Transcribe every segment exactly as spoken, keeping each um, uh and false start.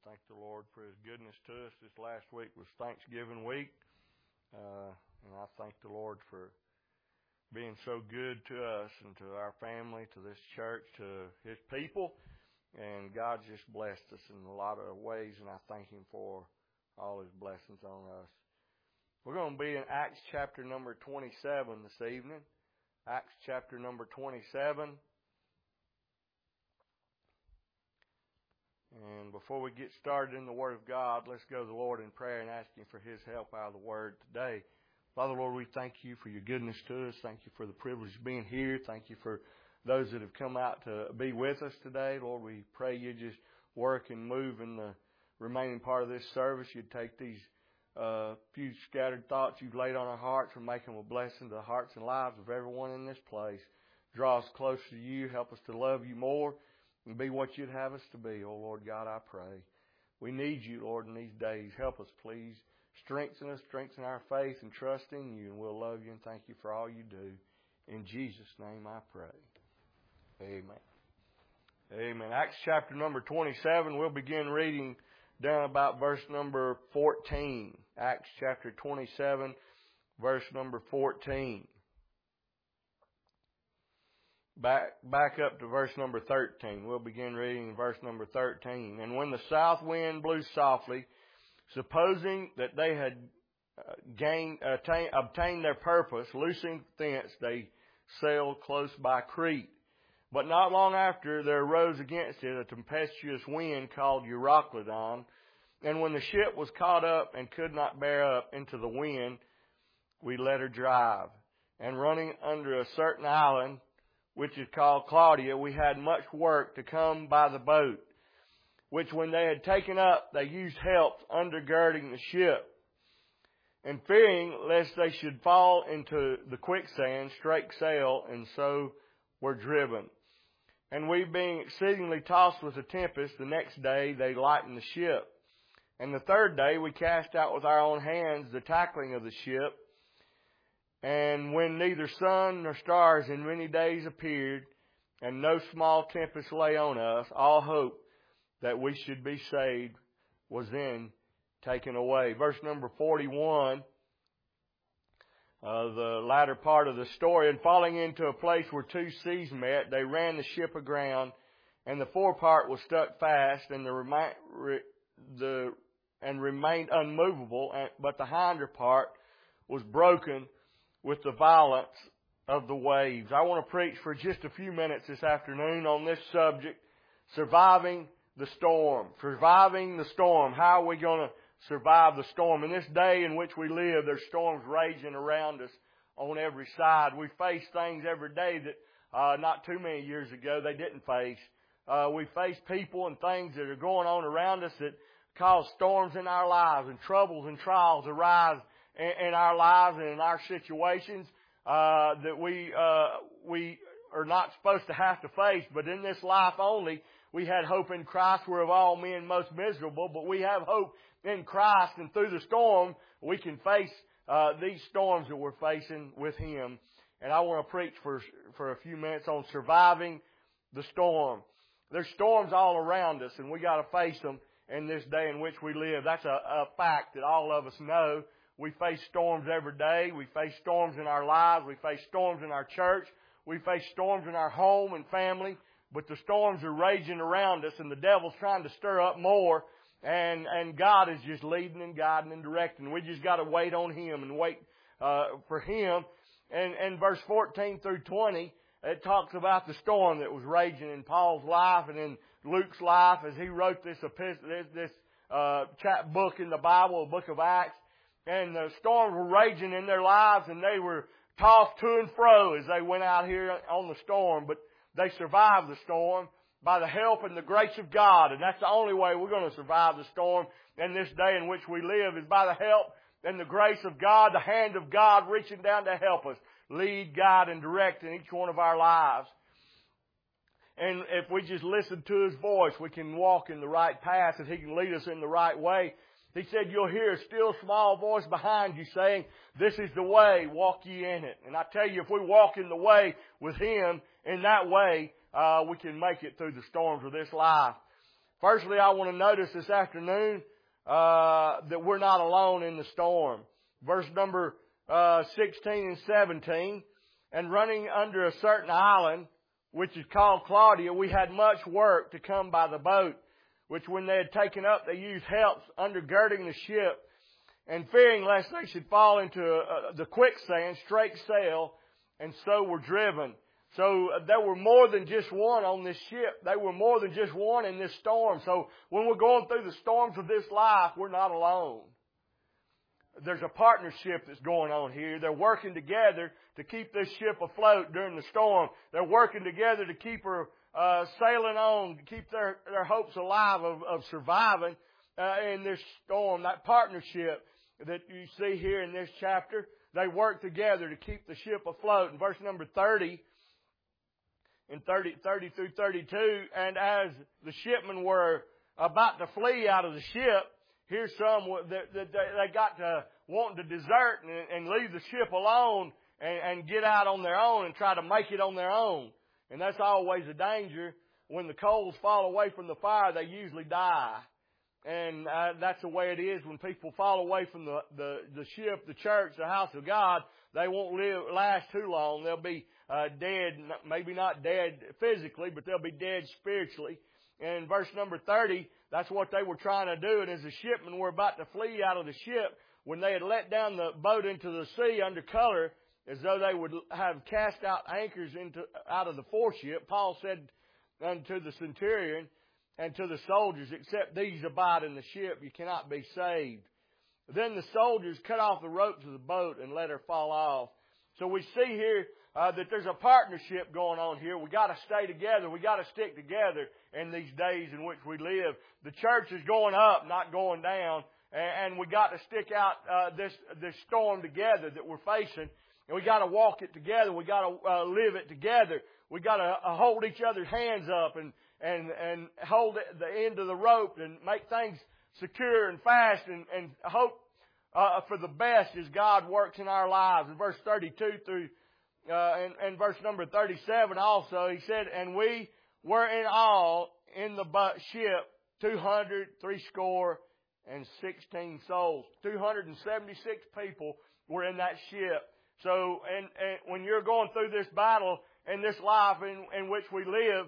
thank the Lord for His goodness to us. This last week was Thanksgiving week, uh, and I thank the Lord for being so good to us and to our family, to this church, to His people, and God's just blessed us in a lot of ways, and I thank Him for all His blessings on us. We're going to be in Acts chapter number twenty-seven this evening. Acts chapter number twenty-seven. And before we get started in the Word of God, let's go to the Lord in prayer and ask Him for His help out of the Word today. Father, Lord, we thank You for Your goodness to us. Thank You for the privilege of being here. Thank You for those that have come out to be with us today. Lord, we pray You just work and move in the remaining part of this service. You'd take these uh, few scattered thoughts You've laid on our hearts and make them a blessing to the hearts and lives of everyone in this place. Draw us closer to You. Help us to love You more and be what You'd have us to be. Oh, Lord God, I pray. We need You, Lord, in these days. Help us, please. Strengthen us, strengthen our faith and trust in You, and we'll love You and thank You for all You do. In Jesus' name I pray. Amen. Amen. Acts chapter number twenty-seven, we'll begin reading down about verse number fourteen. Acts chapter twenty-seven, verse number fourteen. Back, back up to verse number thirteen. We'll begin reading verse number thirteen. And when the south wind blew softly, supposing that they had uh, gained, attain, obtained their purpose, loosing thence, they sailed close by Crete. But not long after there arose against it a tempestuous wind called Euroclydon. And when the ship was caught up and could not bear up into the wind, we let her drive. And running under a certain island, which is called Claudia, we had much work to come by the boat, which when they had taken up, they used help undergirding the ship. And fearing lest they should fall into the quicksand, strake sail, and so were driven. And we being exceedingly tossed with a tempest, the next day they lightened the ship. And the third day we cast out with our own hands the tackling of the ship. And when neither sun nor stars in many days appeared, and no small tempest lay on us, all hope that we should be saved was then taken away. Verse number forty-one, uh, the latter part of the story. And falling into a place where two seas met, they ran the ship aground, and the forepart was stuck fast, and the, remi- re- the and remained unmovable, and, but the hinder part was broken with the violence of the waves. I want to preach for just a few minutes this afternoon on this subject, surviving the storm. Surviving the storm. How are we going to survive the storm? In this day in which we live, there's storms raging around us on every side. We face things every day that uh, not too many years ago they didn't face. Uh, we face people and things that are going on around us that cause storms in our lives, and troubles and trials arise in, in our lives and in our situations uh, that we uh, we are not supposed to have to face. But in this life only, we had hope in Christ. We're of all men most miserable, but we have hope in Christ, and through the storm, we can face uh, these storms that we're facing with Him. And I want to preach for for a few minutes on surviving the storm. There's storms all around us, and we got to face them in this day in which we live. That's a, a fact that all of us know. We face storms every day. We face storms in our lives. We face storms in our church. We face storms in our home and family. But the storms are raging around us, and the devil's trying to stir up more. And, and God is just leading and guiding and directing. We just got to wait on Him and wait uh, for Him. And, and verse fourteen through twenty, it talks about the storm that was raging in Paul's life and in Luke's life as he wrote this epistle, this, this uh, chap book in the Bible, the book of Acts. And the storms were raging in their lives, and they were tossed to and fro as they went out here on the storm. But they survived the storm by the help and the grace of God. And that's the only way we're going to survive the storm in this day in which we live, is by the help and the grace of God, the hand of God reaching down to help us, lead, guide, and direct in each one of our lives. And if we just listen to His voice, we can walk in the right path, and He can lead us in the right way. He said, you'll hear a still small voice behind you saying, this is the way, walk ye in it. And I tell you, if we walk in the way with Him, in that way, uh, we can make it through the storms of this life. Firstly, I want to notice this afternoon uh, that we're not alone in the storm. Verse number uh, sixteen and seventeen, and running under a certain island, which is called Claudia, we had much work to come by the boat, which when they had taken up, they used helps undergirding the ship, and fearing lest they should fall into uh, the quicksand, straight sail, and so were driven. So uh, there were more than just one on this ship. They were more than just one in this storm. So when we're going through the storms of this life, we're not alone. There's a partnership that's going on here. They're working together to keep this ship afloat during the storm. They're working together to keep her uh, sailing on, to keep their, their hopes alive of, of surviving uh, in this storm. That partnership that you see here in this chapter, they work together to keep the ship afloat. In verse number thirty, in thirty, thirty through thirty-two, and as the shipmen were about to flee out of the ship, here's some that, that they got to wanting to desert and, and leave the ship alone and, and get out on their own and try to make it on their own. And that's always a danger. When the coals fall away from the fire, they usually die. And uh, that's the way it is when people fall away from the, the, the ship, the church, the house of God. They won't live last too long. They'll be uh, dead, maybe not dead physically, but they'll be dead spiritually. And in verse number thirty, that's what they were trying to do. And as the shipmen were about to flee out of the ship, when they had let down the boat into the sea under color, as though they would have cast out anchors into out of the foreship, Paul said unto the centurion and to the soldiers, except these abide in the ship, you cannot be saved. Then the soldiers cut off the ropes of the boat and let her fall off. So we see here uh, that there's a partnership going on here. We got to stay together. We got to stick together in these days in which we live. The church is going up, not going down, and, and we got to stick out uh, this this storm together that we're facing, and we got to walk it together. We got to uh, live it together. We got to uh, hold each other's hands up and and and hold the end of the rope and make things secure and fast and, and hope uh, for the best as God works in our lives. In verse thirty-two through uh, and, and verse number thirty-seven also, he said, and we were in all in the ship two hundred three score and sixteen souls. two hundred seventy-six people were in that ship. So, and, and when you're going through this battle in this life in, in which we live,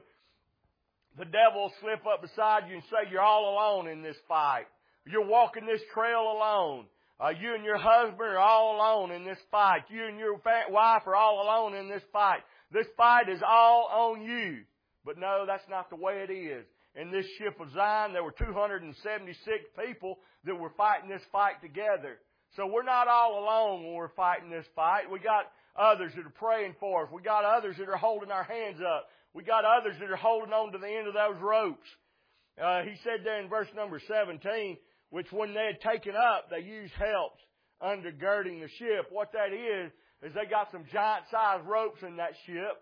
the devil will slip up beside you and say you're all alone in this fight. You're walking this trail alone. Uh, you and your husband are all alone in this fight. You and your wife are all alone in this fight. This fight is all on you. But no, that's not the way it is. In this ship of Zion, there were two hundred seventy-six people that were fighting this fight together. So we're not all alone when we're fighting this fight. We got others that are praying for us. We got others that are holding our hands up. We got others that are holding on to the end of those ropes. Uh, he said there in verse number seventeen, which when they had taken up, they used helps undergirding the ship. What that is, is they got some giant-sized ropes in that ship.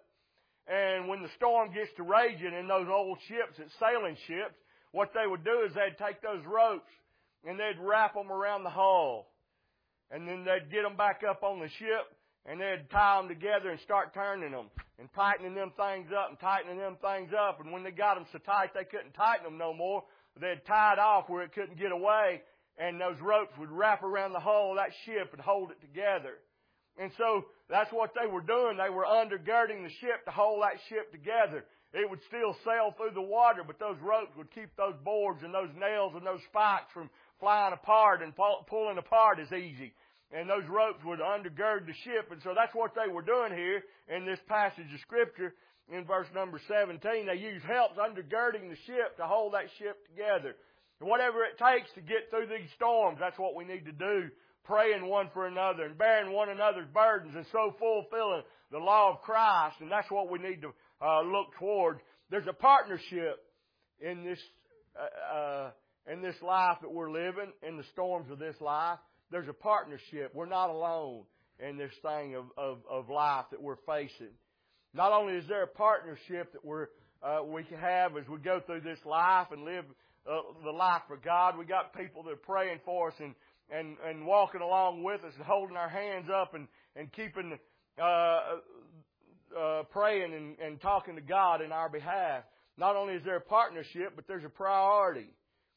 And when the storm gets to raging in those old ships, it's sailing ships, what they would do is they'd take those ropes and they'd wrap them around the hull. And then they'd get them back up on the ship and they'd tie them together and start turning them and tightening them things up and tightening them things up. And when they got them so tight they couldn't tighten them no more, they'd tie it off where it couldn't get away, and those ropes would wrap around the hull of that ship and hold it together. And so that's what they were doing. They were undergirding the ship to hold that ship together. It would still sail through the water, but those ropes would keep those boards and those nails and those spikes from flying apart and pulling apart as easy. And those ropes would undergird the ship. And so that's what they were doing here in this passage of Scripture. In verse number seventeen, they used helps undergirding the ship to hold that ship together. And whatever it takes to get through these storms, that's what we need to do. Praying one for another and bearing one another's burdens and so fulfilling the law of Christ. And that's what we need to uh, look toward. There's a partnership in this uh, uh, in this life that we're living, in the storms of this life. There's a partnership. We're not alone in this thing of, of, of life that we're facing. Not only is there a partnership that we're, uh, we can have as we go through this life and live uh, the life for God, we got people that are praying for us and, and, and walking along with us and holding our hands up and, and keeping, uh, uh, praying and, and talking to God in our behalf. not only is there a partnership, but there's a priority.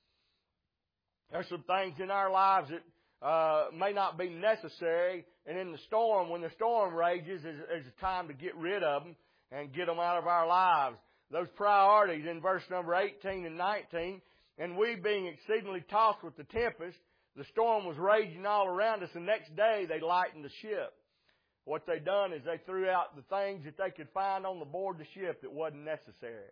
There's some things in our lives that uh, may not be necessary, and in the storm, when the storm rages, is, is a time to get rid of them and get them out of our lives. Those priorities in verse number eighteen and nineteen, and we being exceedingly tossed with the tempest, the storm was raging all around us. The next day they lightened the ship. What they done is they threw out the things that they could find on the board of the ship that wasn't necessary.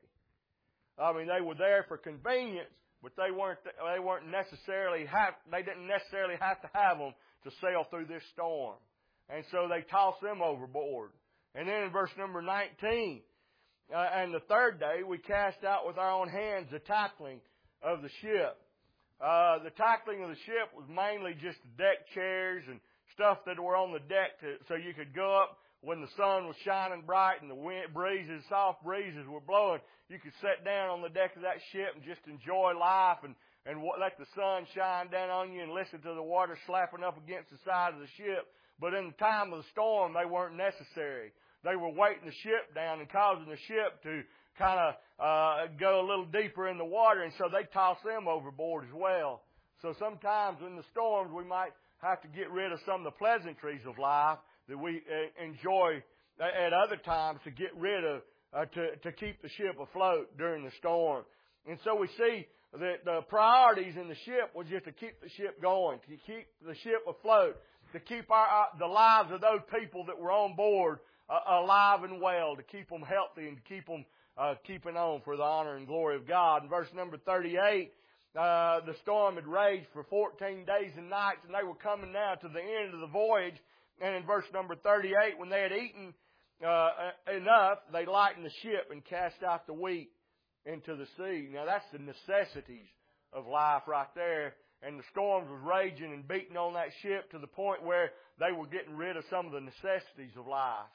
I mean, they were there for convenience, but they weren't. They weren't necessarily have. They didn't necessarily have to have them to sail through this storm, and so they tossed them overboard. And then in verse number nineteen, uh, and the third day we cast out with our own hands the tackling of the ship. Uh, the tackling of the ship was mainly just the deck chairs and stuff that were on the deck to, so you could go up when the sun was shining bright and the wind breezes, soft breezes were blowing. You could sit down on the deck of that ship and just enjoy life and, and let the sun shine down on you and listen to the water slapping up against the side of the ship. But in the time of the storm, they weren't necessary. They were weighting the ship down and causing the ship to kind of uh, go a little deeper in the water, and so they tossed them overboard as well. So sometimes in the storms, we might have to get rid of some of the pleasantries of life that we uh, enjoy at other times to get rid of, uh, to, to keep the ship afloat during the storm. And so we see that the priorities in the ship was just to keep the ship going, to keep the ship afloat, to keep our, uh, the lives of those people that were on board uh, alive and well, to keep them healthy and to keep them uh, keeping on for the honor and glory of God. In verse number thirty-eight, Uh, the storm had raged for fourteen days and nights, and they were coming now to the end of the voyage. And in verse number thirty-eight, when they had eaten uh, enough, they lightened the ship and cast out the wheat into the sea. Now that's the necessities of life right there. And the storms was raging and beating on that ship to the point where they were getting rid of some of the necessities of life.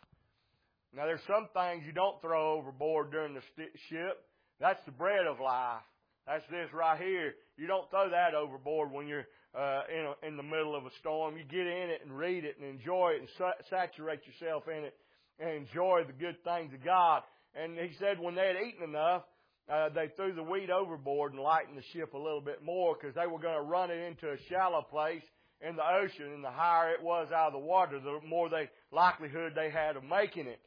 Now there's some things you don't throw overboard during the st- ship. That's the bread of life. That's this right here. You don't throw that overboard when you're uh, in, a, in the middle of a storm. You get in it and read it and enjoy it and sa- saturate yourself in it and enjoy the good things of God. And he said when they had eaten enough, uh, they threw the wheat overboard and lightened the ship a little bit more because they were going to run it into a shallow place in the ocean. And the higher it was out of the water, the more they likelihood they had of making it.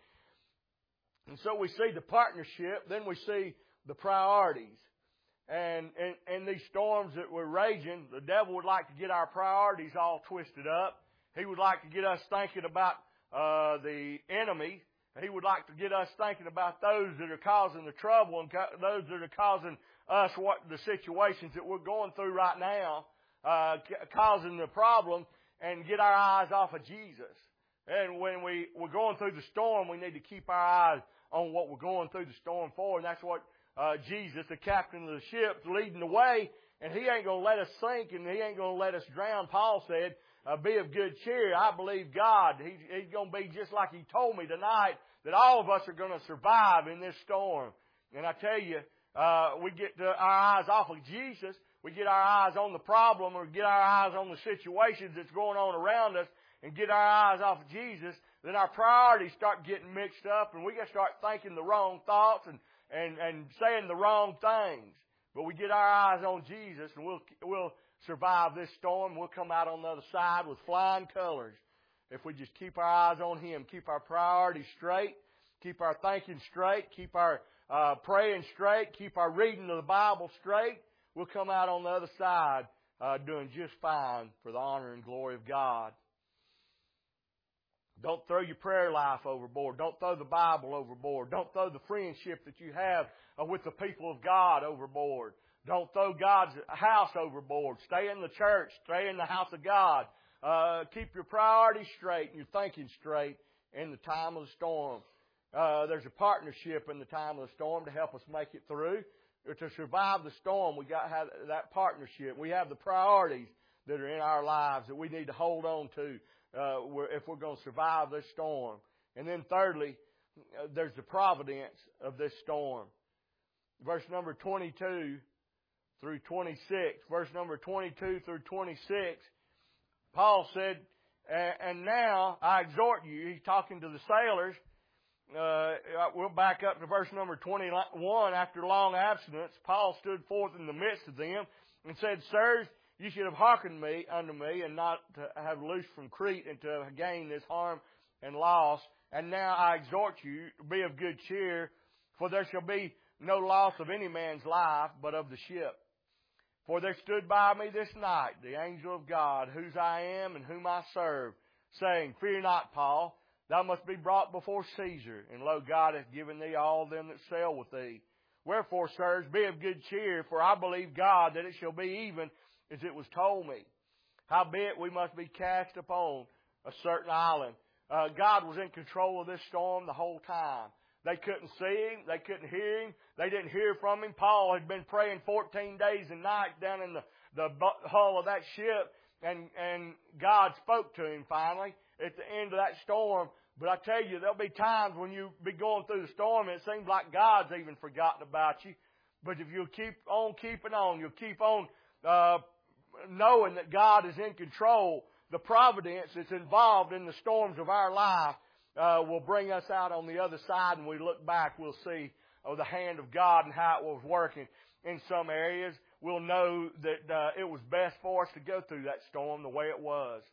And so we see the partnership, then we see the priorities. And in these storms that were raging, the devil would like to get our priorities all twisted up. He would like to get us thinking about uh, the enemy. He would like to get us thinking about those that are causing the trouble and co- those that are causing us what the situations that we're going through right now, uh, ca- causing the problem, and get our eyes off of Jesus. And when we, we're going through the storm, we need to keep our eyes on what we're going through the storm for, and that's what Uh, Jesus, the captain of the ship, leading the way, and he ain't going to let us sink and he ain't going to let us drown. Paul said, uh, be of good cheer. I believe God. He, he's going to be just like he told me tonight, that all of us are going to survive in this storm. And I tell you, uh, we get to our eyes off of Jesus, we get our eyes on the problem or get our eyes on the situations that's going on around us and get our eyes off of Jesus, then our priorities start getting mixed up and we got to start thinking the wrong thoughts and And, and saying the wrong things. But we get our eyes on Jesus and we'll, we'll survive this storm. We'll come out on the other side with flying colors. If we just keep our eyes on Him, keep our priorities straight, keep our thinking straight, keep our uh, praying straight, keep our reading of the Bible straight, we'll come out on the other side uh, doing just fine for the honor and glory of God. Don't throw your prayer life overboard. Don't throw the Bible overboard. Don't throw the friendship that you have with the people of God overboard. Don't throw God's house overboard. Stay in the church. Stay in the house of God. Uh, keep your priorities straight and your thinking straight in the time of the storm. Uh, there's a partnership in the time of the storm to help us make it through. To survive the storm, we got to have that partnership. We have the priorities that are in our lives that we need to hold on to. Uh, if we're going to survive this storm. And then thirdly, uh, there's the providence of this storm. Verse number twenty-two through twenty-six. Verse number twenty-two through twenty-six, Paul said, and now I exhort you, he's talking to the sailors, uh, we'll back up to verse number twenty-one. After long abstinence, Paul stood forth in the midst of them and said, Sirs, you should have hearkened me unto me, and not to have loosed from Crete, and to have gained this harm and loss. And now I exhort you to be of good cheer, for there shall be no loss of any man's life, but of the ship. For there stood by me this night the angel of God, whose I am and whom I serve, saying, Fear not, Paul, thou must be brought before Caesar, and lo, God hath given thee all them that sail with thee. Wherefore, sirs, be of good cheer, for I believe God that it shall be even as it was told me. Howbeit we must be cast upon a certain island. Uh, God was in control of this storm the whole time. They couldn't see him. They couldn't hear him. They didn't hear from him. Paul had been praying fourteen days and nights down in the, the hull of that ship, and, and God spoke to him finally at the end of that storm. But I tell you, there'll be times when you be going through the storm and it seems like God's even forgotten about you. But if you'll keep on keeping on, you'll keep on uh, knowing that God is in control, the providence that's involved in the storms of our life uh, will bring us out on the other side. And we look back, we'll see oh, the hand of God and how it was working in some areas. We'll know that uh, it was best for us to go through that storm the way it was.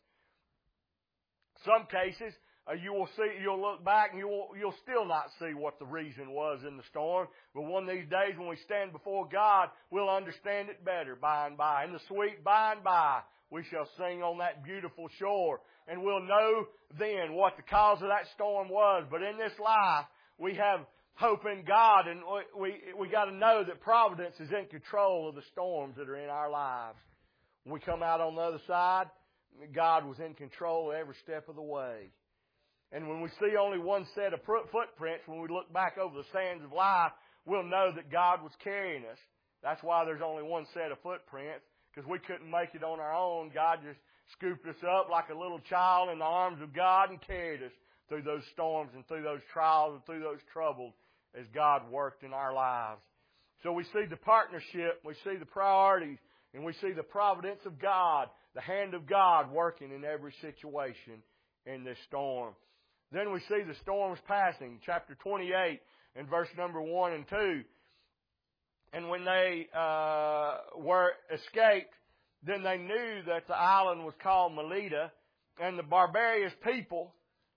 Some cases, Uh, you will see, you'll look back and you'll, you'll still not see what the reason was in the storm. But one of these days when we stand before God, we'll understand it better by and by. In the sweet by and by, we shall sing on that beautiful shore. And we'll know then what the cause of that storm was. But in this life, we have hope in God, and we, we, we got to know that providence is in control of the storms that are in our lives. When we come out on the other side, God was in control every step of the way. And when we see only one set of footprints, when we look back over the sands of life, we'll know that God was carrying us. That's why there's only one set of footprints, because we couldn't make it on our own. God just scooped us up like a little child in the arms of God and carried us through those storms and through those trials and through those troubles as God worked in our lives. So we see the partnership, we see the priorities, and we see the providence of God, the hand of God working in every situation in this storm. Then we see the storms passing, chapter twenty-eight and verse number one and two. And when they uh, were escaped, then they knew that the island was called Melita, and the barbarous people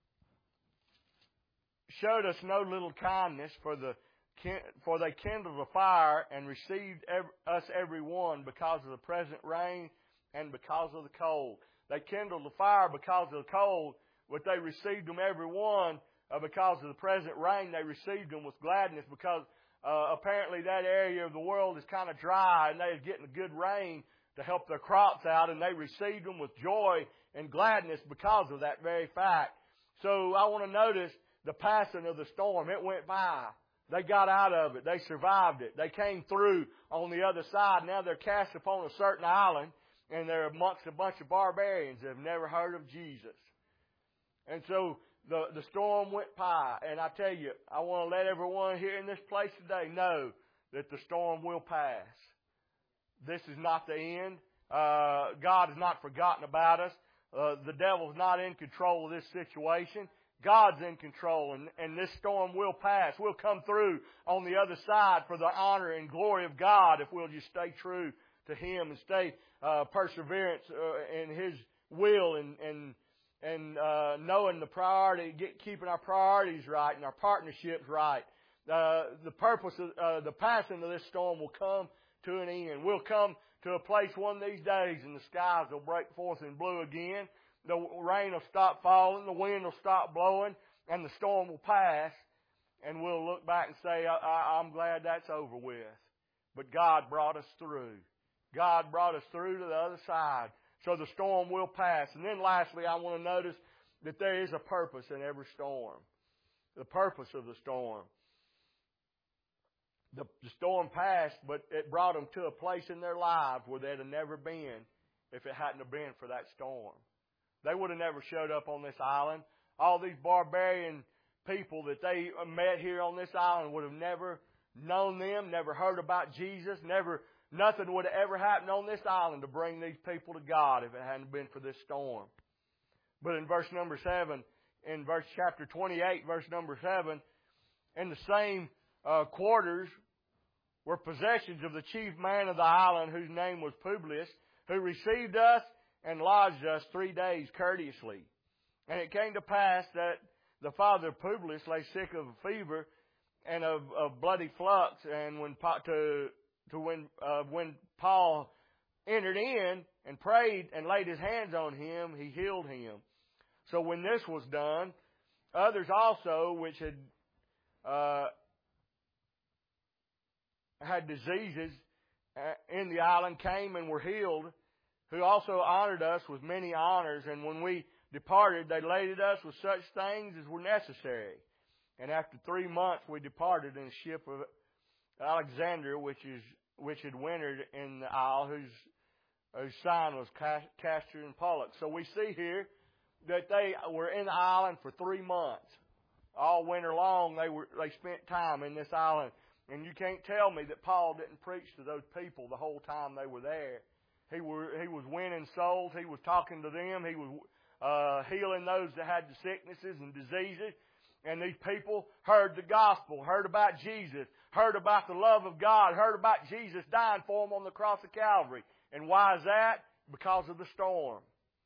showed us no little kindness, for the for they kindled a fire and received every, us every one because of the present rain and because of the cold. They kindled a fire because of the cold, but they received them every one uh, because of the present rain. They received them with gladness, because uh, apparently that area of the world is kind of dry, and they are getting a good rain to help their crops out, and they received them with joy and gladness because of that very fact. So I want to notice the passing of the storm. It went by. They got out of it. They survived it. They came through on the other side. Now they're cast upon a certain island, and they're amongst a bunch of barbarians that have never heard of Jesus. And so the, the storm went by. And I tell you, I want to let everyone here in this place today know that the storm will pass. This is not the end. Uh, God has not forgotten about us. Uh, the devil's not in control of this situation. God's in control, and, and this storm will pass. We'll come through on the other side for the honor and glory of God if we'll just stay true to Him and stay uh, perseverance uh, in His will, and and and uh, knowing the priority, get, keeping our priorities right and our partnerships right. Uh, the purpose of uh, the passing of this storm will come to an end. We'll come to a place one of these days, and the skies will break forth in blue again. The rain will stop falling, the wind will stop blowing, and the storm will pass, and we'll look back and say, I, I, I'm glad that's over with. But God brought us through. God brought us through to the other side. So the storm will pass. And then lastly, I want to notice that there is a purpose in every storm. The purpose of the storm. The, the storm passed, but it brought them to a place in their lives where they'd have never been if it hadn't have been for that storm. They would have never showed up on this island. All these barbarian people that they met here on this island would have never known them, never heard about Jesus, never, nothing would have ever happened on this island to bring these people to God if it hadn't been for this storm. But in verse number seven, in verse chapter twenty-eight, verse number seven, in the same uh, quarters were possessions of the chief man of the island, whose name was Publius, who received us and lodged us three days courteously. And it came to pass that the father of Publius lay sick of a fever and of, of bloody flux, and when to to when uh, when Paul entered in and prayed and laid his hands on him, he healed him. So when this was done, others also which had uh, had diseases in the island came and were healed, who also honored us with many honors. And when we departed, they laded us with such things as were necessary. And after three months, we departed in a ship of Alexander, which is which had wintered in the isle, whose whose sign was Castor and Pollux. So we see here that they were in the island for three months. All winter long, they were they spent time in this island. And you can't tell me that Paul didn't preach to those people the whole time they were there. He were he was winning souls. He was talking to them. He was uh, healing those that had the sicknesses and diseases. And these people heard the gospel, heard about Jesus, heard about the love of God, heard about Jesus dying for them on the cross of Calvary. And why is that? Because of the storm.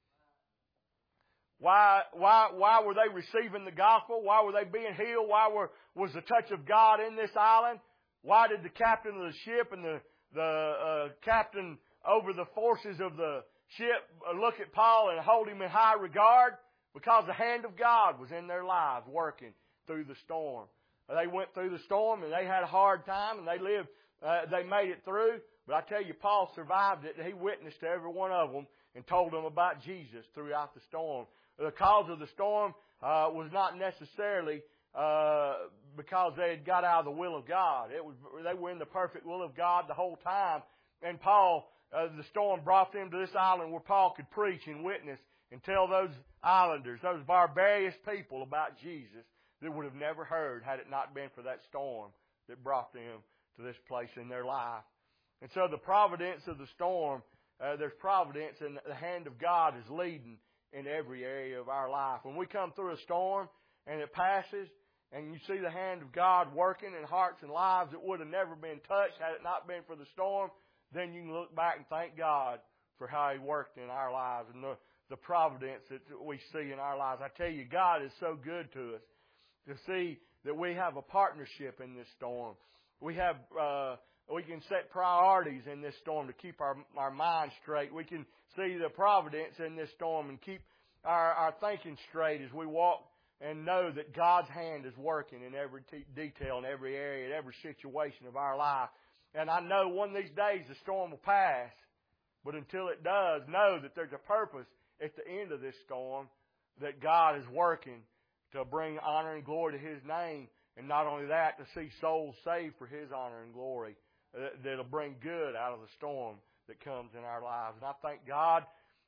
Why, why, why were they receiving the gospel? Why were they being healed? Why were, was the touch of God in this island? Why did the captain of the ship and the, the uh, captain over the forces of the ship look at Paul and hold him in high regard? Because the hand of God was in their lives working through the storm. They went through the storm and they had a hard time and they lived, uh, they made it through. But I tell you, Paul survived it and he witnessed to every one of them and told them about Jesus throughout the storm. The cause of the storm uh, was not necessarily uh, because they had got out of the will of God. It was they were in the perfect will of God the whole time. And Paul, uh, the storm brought them to this island where Paul could preach and witness and tell those islanders, those barbarous people about Jesus that would have never heard had it not been for that storm that brought them to this place in their life. And so the providence of the storm, uh, there's providence, and the hand of God is leading in every area of our life. When we come through a storm and it passes and you see the hand of God working in hearts and lives that would have never been touched had it not been for the storm, then you can look back and thank God for how He worked in our lives and the, the providence that we see in our lives. I tell you, God is so good to us to see that we have a partnership in this storm. We have, uh, we can set priorities in this storm to keep our, our minds straight. We can see the providence in this storm and keep our, our thinking straight as we walk and know that God's hand is working in every t- detail, in every area, in every situation of our life. And I know one of these days the storm will pass. But until it does, know that there's a purpose at the end of this storm, that God is working to bring honor and glory to His name. And not only that, to see souls saved for His honor and glory. That'll bring good out of the storm that comes in our lives. And I thank God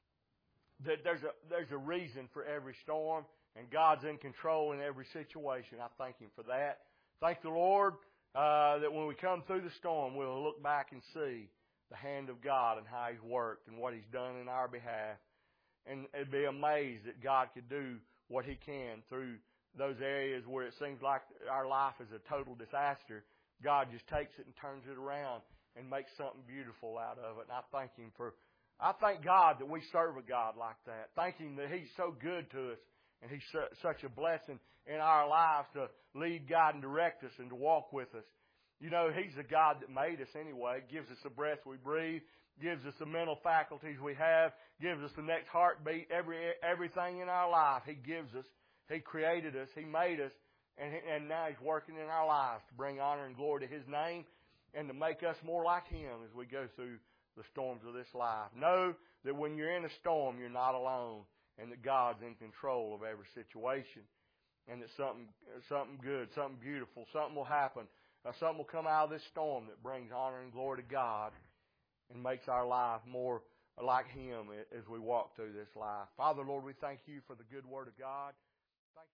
that there's a there's a reason for every storm, and God's in control in every situation. I thank Him for that. Thank the Lord uh, that when we come through the storm, we'll look back and see the hand of God and how He's worked and what He's done in our behalf. And, and be amazed that God could do what He can through those areas where it seems like our life is a total disaster. God just takes it and turns it around and makes something beautiful out of it. And I thank Him for, I thank God that we serve a God like that. Thank Him that He's so good to us and He's su- such a blessing in our lives to lead, guide, and direct us and to walk with us. You know, He's the God that made us anyway, gives us the breath we breathe, gives us the mental faculties we have, gives us the next heartbeat, every everything in our life He gives us. He created us, He made us, and, and now He's working in our lives to bring honor and glory to His name and to make us more like Him as we go through the storms of this life. Know that when you're in a storm, you're not alone, and that God's in control of every situation, and that something something good, something beautiful, something will happen. Uh, something will come out of this storm that brings honor and glory to God and makes our life more like Him as we walk through this life. Father, Lord, we thank You for the good Word of God.